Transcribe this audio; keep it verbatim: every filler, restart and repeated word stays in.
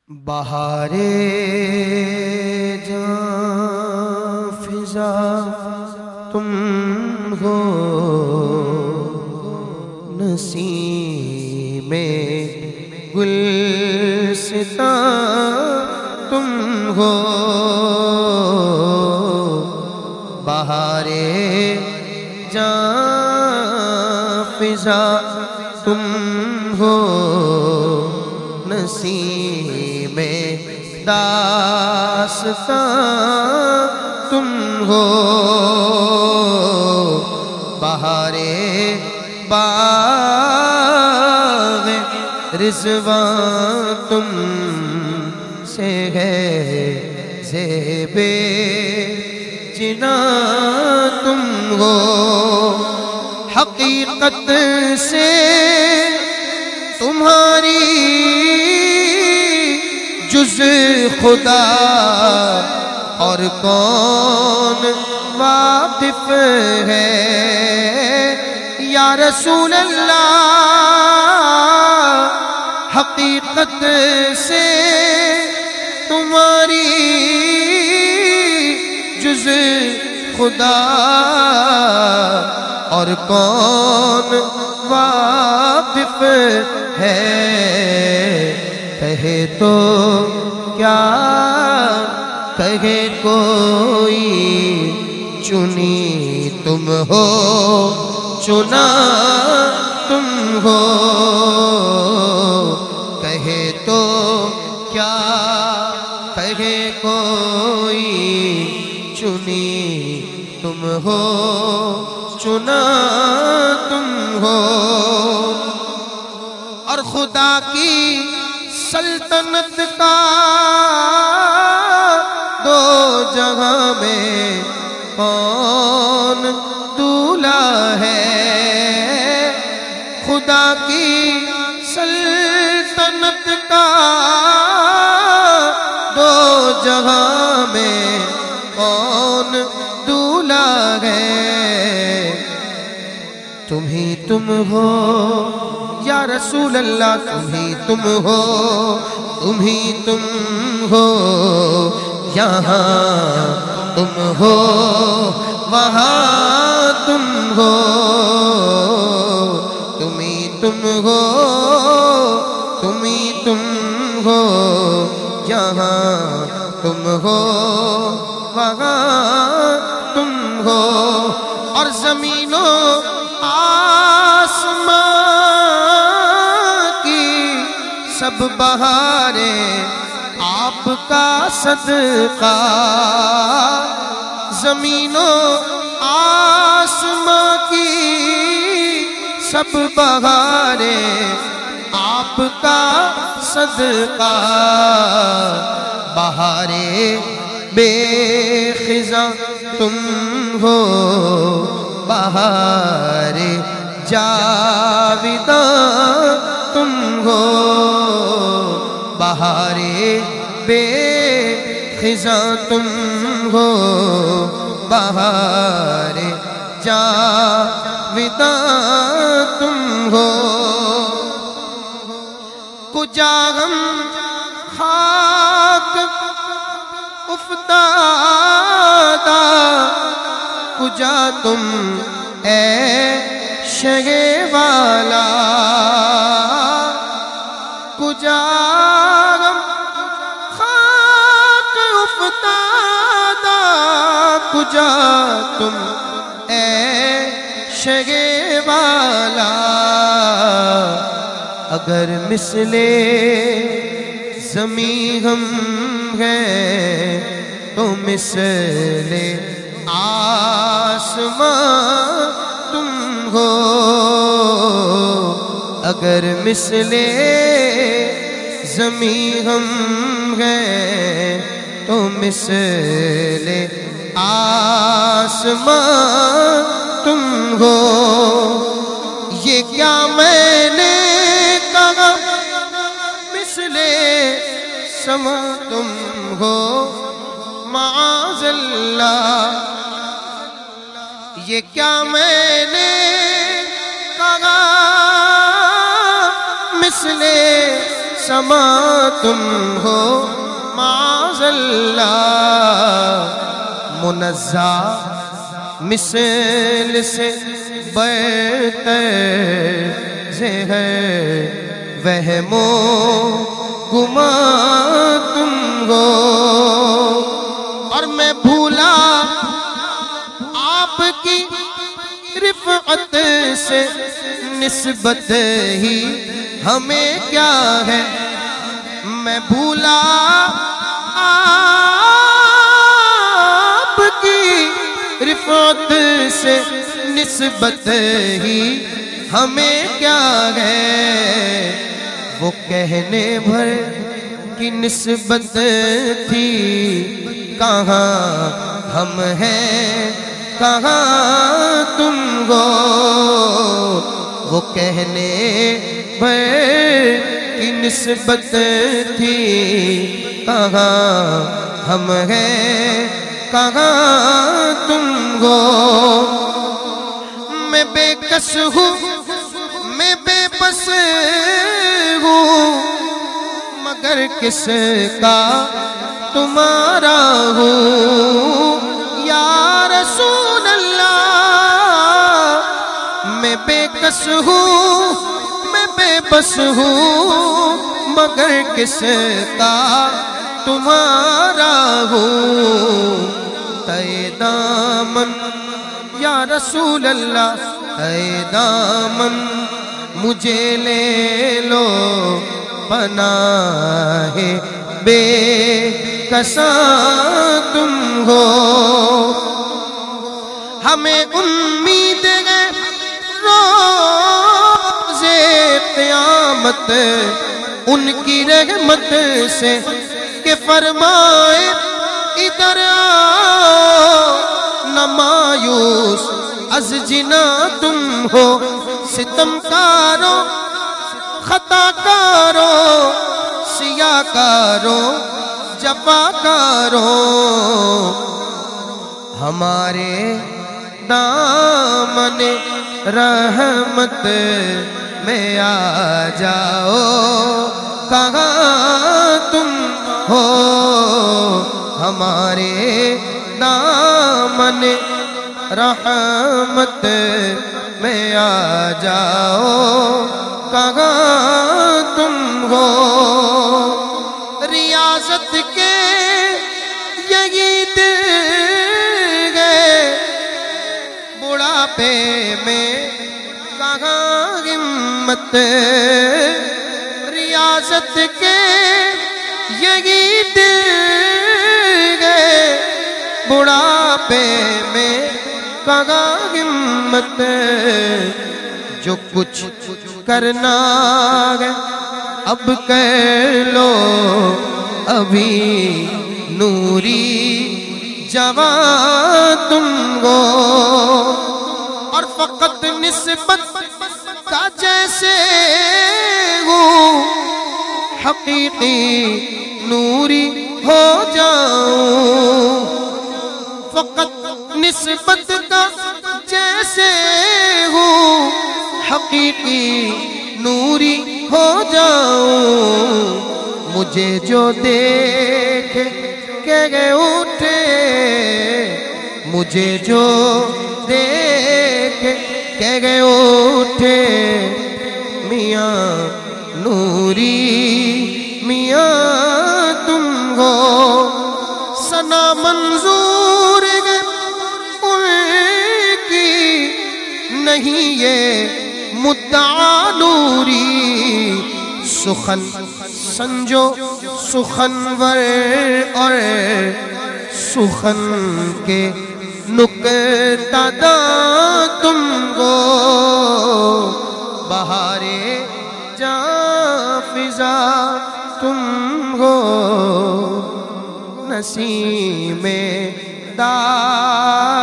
بہار جاں فضا تم ہو، نسیم گلستان تم ہو۔ بہار جاں فضا تم ہو، نسیم داستان تم ہو۔ بہار باغ رضوان تم سے ہے، زیب جناں تم ہو۔ حقیقت سے تمہاری جز خدا اور کون واقف ہے؟ یا رسول اللہ، حقیقت سے تمہاری جز خدا اور کون واقف ہے؟ کہے تو کیا کہے کوئی، چنی تم ہو، چنا تم ہو۔ کہے تو کیا کہے کوئی، چنی تم ہو، چنا تم ہو۔ اور خدا کی سلطنت کا دو جہاں میں کون دولا ہے؟ خدا کی سلطنت کا دو جہاں میں کون دولا ہے؟ تم ہی تم ہو یا رسول اللہ، تم ہی تم ہو، تم ہی تم ہو۔ یہاں تم ہو، وہاں تم ہو، تم ہی تم ہو، تم ہی تم ہو۔ یہاں تم ہو، وہاں تم ہو۔ اور زمین و آسمان کی سب بہاریں آپ کا صدقہ۔ زمین و آسمان کی سب بہاریں آپ کا صدقہ۔ بہار بے خزاں تم ہو، بہار جاویداں تم ہو۔ بہار بے خزاں تم ہو، بہار جاویداں تم ہو۔ کجا ہم خاک افتادہ، کجا تم اے شہ والا، کجا ہم خاک افتادہ، کجا تم اے شہ والا۔ اگر مثل زمیں ہم ہیں تو مثل آسمان تم ہو۔ اگر مثل زمیں ہم ہیں تو مثل آسمان تم ہو۔ یہ کیا میں نے کہا، مثل سما تم ہو، معاذ اللہ۔ یہ کیا میں نے کہا، مثل سما تم ہو معاذ اللہ، منزہ مثل سے برتر سے ہے وہم و گمان تم ہو، اور میں بھولا آپ کی رفعت سے نسبت ہی ہمیں کیا ہے، میں بھولا آپ کی رفعت سے نسبت ہی ہمیں کیا ہے، وہ کہنے بھر کی نسبت تھی کہاں ہم ہیں کہاں تم ہو، وہ کہنے بھر کی نسبت تھی کہاں ہم ہیں کہاں تم ہو، میں بے کس ہوں میں بے بس ہوں مگر کس کا تمہارا ہوں یا رسول اللہ، میں بے کس ہوں میں بے بس ہوں مگر کس کا تمہارا ہوں، تئے دامن یا رسول اللہ تئے دامن مجھے لے لو پناہ بے کساں تم ہو، ہمیں امید ہے روز قیامت ان کی رحمت سے کہ فرمائے ادھر آؤ نہ مایوس از جنا تم ہو، ستم کارو خطا کارو سیاہ کارو جفا کارو ہمارے دامن رحمت میں آ جاؤ، کہاں تم ہو ہمارے دامن رحمت میں آ جاؤ، کہاں تم ہو، ریاضت کے یہی دل گئے بڑھاپے میں کہاں ہمت، ریاضت کے یہی دل گئے بڑھاپے میں کہاں ہمت، جو کچھ کرنا ہے اب کر لو ابھی نوری جوان تم ہو، اور فقط نسبت کا جیسے ہو حقیقی نوری ہو جاؤں، فقط نسبت کا جیسے ہو حقیقی نوری ہو جاؤں، مجھے جو دیکھ کے گئے اٹھے مجھے جو دیکھ کے گئے اٹھے میاں نوری میاں تم ہو، ثنا منظور ہے ان کی نہیں یہ مدعا نوری، سخن سنجو سخنور اور سخن کے نکتہ داں تم ہو، بہارے جاں فضا تم ہو، نسیم دار